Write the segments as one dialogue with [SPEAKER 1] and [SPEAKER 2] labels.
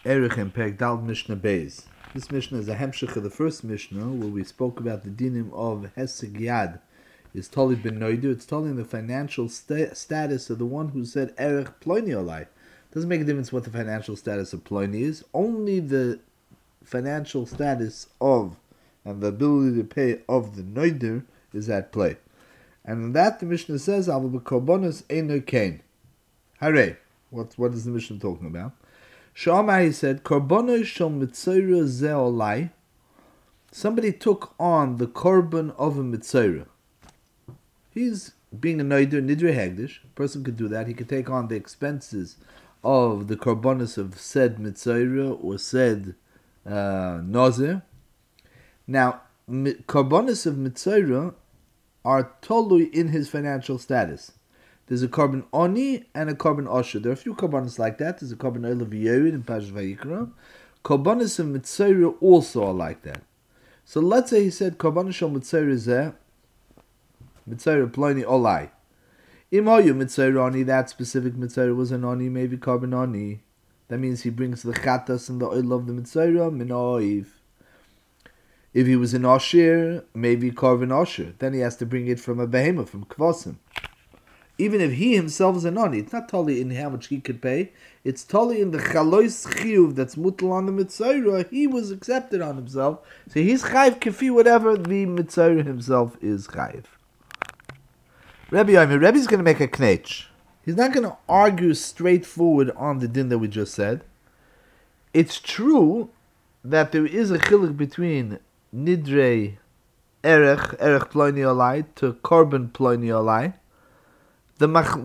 [SPEAKER 1] Erech and Perek Dal Mishnah Beis. This Mishnah is a hemshech of the first Mishnah where we spoke about the dinim of Heseg Yad. Is Toli ben Noidu. It's telling the financial status of the one who said Erech Ploini Olai. Doesn't make a difference what the financial status of Ploini is. Only the financial status of and the ability to pay of the Noider is at play. And in that the Mishnah says, Aval b'korbanos eino kain. Hooray! What is the Mishnah talking about? Shama, he said, Korbanos shel mitzayra ze olai. Somebody took on the korban of a mitzayra. He's being a noider, nidre hegdish. A person could do that. He could take on the expenses of the korbanos of said mitzayra or said nazir. Now, korbanos of mitzayra are totally in his financial status. There's a korban oni and a korban osher. There are a few korbanos like that. There's a korban olav yored in Parashat Vayikra. Korbanos of mitzayra also are like that. So let's say he said korbanos shel mitzayra zeh, mitzayra ploni olai. Im hayu mitzayra oni, that specific mitzayra was an oni, maybe korban oni. That means he brings the chatas and the oil of the mitzayra min oiv. If he was an osher, maybe korban osher. Then he has to bring it from a behemoth, from kvasim. Even if he himself is an oni, it's not totally in how much he could pay. It's totally in the chalois chiyuv that's mutal on the mitzayra. He was accepted on himself, so he's chayiv kefi whatever the mitzayra himself is chayiv. Rebbe's going to make a knetch. He's not going to argue straightforward on the din that we just said. It's true that there is a chiluk between nidrei erech ploni olai to korban ploni olai. The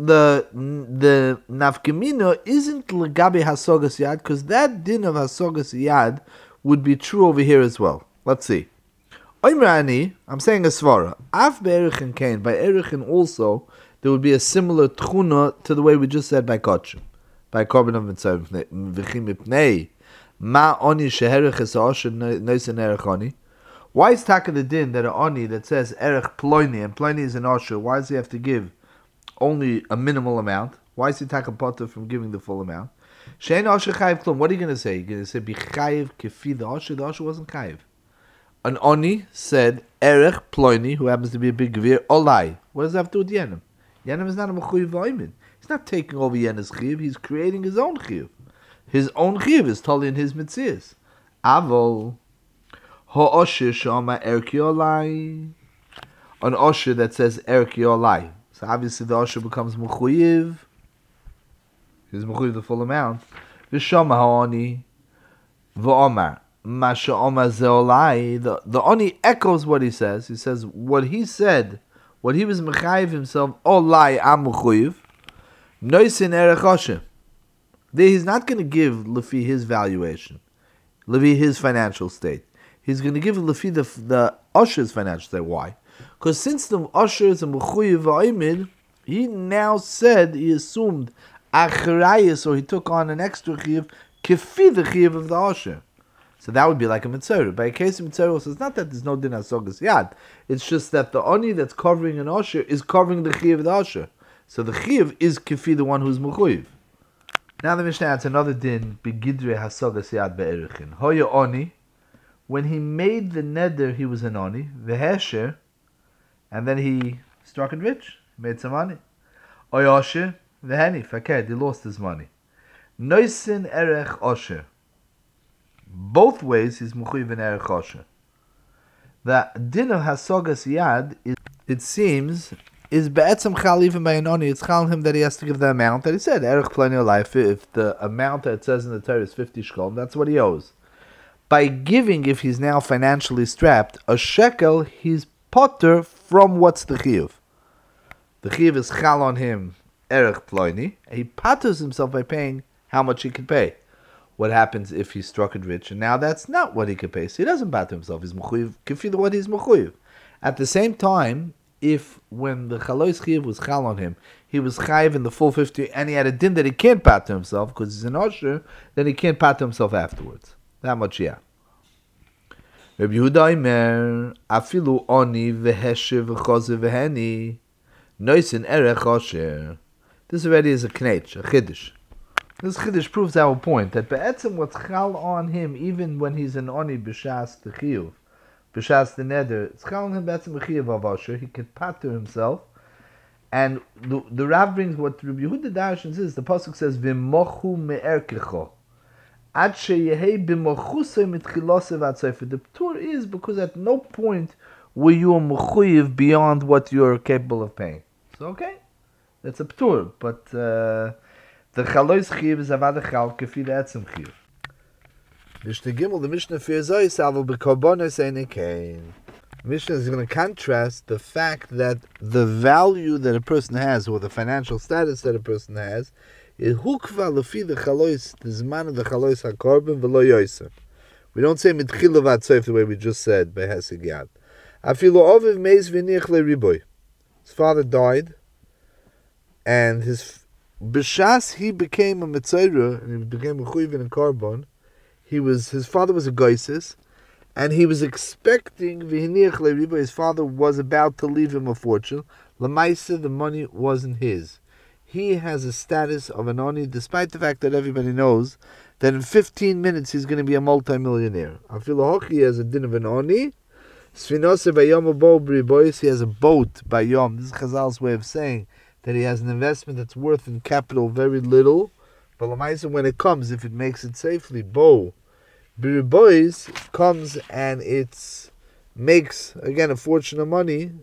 [SPEAKER 1] nafkamino isn't legabe hasogas yad, because that din of hasogas yad would be true over here as well. Let's see. Oimrani, I'm saying a svara. Af be'erichin kain, by erichin also, there would be a similar tchuna to the way we just said by kotchim, by korban of mitzvah v'chim ipnei ma oni sheherich es osher noisen erich oni. Why is taka the din that an oni that says erich ploini, and ploini is an osher, why does he have to give only a minimal amount? Why is he taking potter from giving the full amount? Shein osher chayiv klum. What are you going to say? You're going to say be chayiv kefi the osher. The osher wasn't chayiv. An oni said erech ploini, who happens to be a big gvir, olai. What does that have to do with yenim? Yenim is not a mechuyev v'oimin. He's not taking over yenis chiv. He's creating his own chiv. His own chiv is totally in his mitzias. Avol ha'osher shama erki olai. An osher that says erki olai. So obviously the osher becomes mechuyev. He's mechuyev the full amount. V'shama ha'oni v'omar masha omar zeolai. The oni echoes what he says. He says what he said, what he was mechayev himself. Olai am mechuyev. Noisin erech osher. There he's not going to give lefi his valuation, lefi his financial state. He's going to give lefi the osher's financial state. Why? Because since the osher is a mechuyev v'oimid, he now said, he assumed achrayis, or he took on an extra chiyuv, kefi the chiyuv of the osher. So that would be like a mitzvah. By a case of mitzvah, it's not that there's no din hasogas yad. It's just that the oni that's covering an osher is covering the chiyuv of the osher. So the chiyuv is kefi the one who's mechuyev. Now the Mishnah adds another din, begidre hasogas yad be'erichin. Hoya oni, when he made the neder, he was an oni, v'hesher, and then he struck it rich, made some money. Oy osher, v'heni, faked, he lost his money. Noisin erech osher. Both ways he's mechuyev in erech osher. The din of hasogas yad, it seems, is be'etzem chal even by an oni. It's chal him that he has to give the amount that he said. Erech ploni life. If the amount that it says in the Torah is 50 shekels, that's what he owes. By giving, if he's now financially strapped, a shekel, he's potter from what's the chiyuv. The chiyuv is chal on him, erech ploni. He potters himself by paying how much he can pay. What happens if he struck it rich, and now that's not what he can pay? So he doesn't potter himself. He's mechuyev kefi what he's mechuyev. At the same time, if when the chalois chiyuv was chal on him, he was chayiv in the full 50, and he had a din that he can't potter himself because he's an osher, then he can't potter himself afterwards. That much, yeah. Rabbi Yehuda Omer, afilu oni v'hesher v'chozer v'heni, noisin erech osher. This already is a knetch, a chiddush. This Chiddush proves our point, that Be'etzim what's chal on him, even when he's an Oni b'shas the Chiyuv, b'shas the Neder, it's chal on him Be'etzim Chiyuv of Asher, he could pater himself, and the Rav brings what Rabbi Yehuda Darshan says, the Pasuk says, V'mochu me'erkecho, Ad sheyehei b'mochusay mitchilose v'atzofer. The Ptur is because at no point were you a mechuyev beyond what you're capable of paying. So okay, that's a Ptur, but the Chalois Chiv is Avad Chal Kefi the Etzem Chiv. Mishnah Gimel, the Mishnah fears Salvo b'Korbanos Ein Kain. Mishnah is going to contrast the fact that the value that a person has, or the financial status that a person has, is Hukva Lefi the Chalois, the Zman of the Chalois HaKorban V'lo Yosef. We don't say Mitchila V'atzof the way we just said by Hesed Yad. Afilu Oviv Meis V'niach LeRiboy. His father died, and B'shas he became a Metzora, and he became a Chuyiv and a Korban. His father was a Goisis, and he was expecting V'hiniach LeRiboy. His father was about to leave him a fortune. L'maisa, the money wasn't his. He has a status of an Oni, despite the fact that everybody knows that in 15 minutes he's going to be a multi-millionaire. Afilu Hochi has a din of an Oni. Sfinose Bayom Bo Bribois, he has a boat by Yom. This is Chazal's way of saying that he has an investment that's worth in capital very little, but Lamaisa, when it comes, if it makes it safely, Bo Bribois comes and it makes, again, a fortune of money,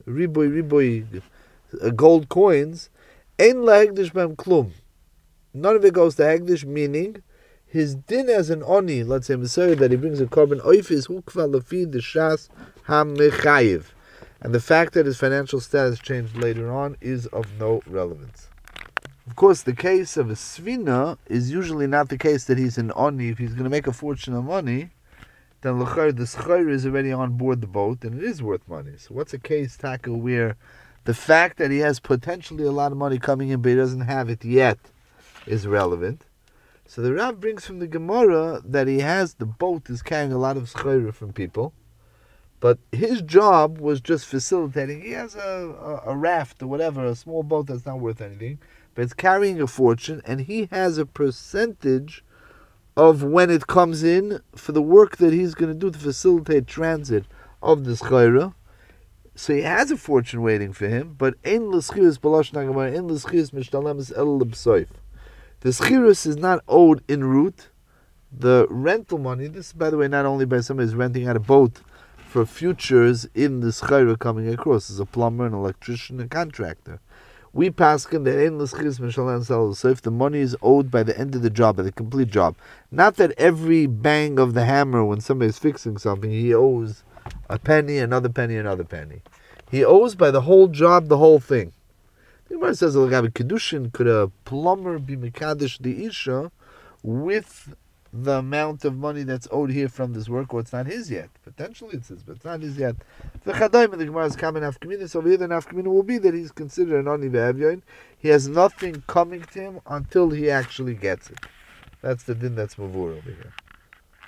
[SPEAKER 1] Riboy, gold coins, Ein La Hegdish Bem Klum. None of it goes to Hegdish, meaning his din as an Oni, let's say Messiah, that he brings a korban oif is hukva lefi the shas ha-mechayiv. And the fact that his financial status changed later on is of no relevance. Of course, the case of a svina is usually not the case that he's an Oni. If he's going to make a fortune of money, then the schayr is already on board the boat, and it is worth money. So what's a case, Taka, where the fact that he has potentially a lot of money coming in, but he doesn't have it yet, is relevant? So the Rav brings from the Gemara that the boat is carrying a lot of schayr from people, but his job was just facilitating. He has a raft or whatever, a small boat that's not worth anything, but it's carrying a fortune, and he has a percentage of when it comes in for the work that he's going to do to facilitate transit of the schayra. So he has a fortune waiting for him, but ein l'schirus b'lashon ha'Gemara, ein l'schirus mishtalemes el l'bsoif. The schirus is not owed in route. The rental money, this is, by the way, not only by somebody who's renting out a boat for futures in the schayra coming across, as a plumber, an electrician, a contractor. We paskin that ein l'schirus mishtalemes el l'bsoif, the money is owed by the end of the job, by the complete job. Not that every bang of the hammer when somebody's fixing something, he owes a penny, another penny, another penny. He owes by the whole job, the whole thing. The Gemara says, Kedushin, could a plumber be Mekadesh the Isha with the amount of money that's owed here from this work, or it's not his yet? Potentially it's his, but it's not his yet. The Chadaim in the Gemara's common nafkamina, so over here the nafkamina will be that he's considered an Oni ve'evyoin. He has nothing coming to him until he actually gets it. That's the din that's mavur over here.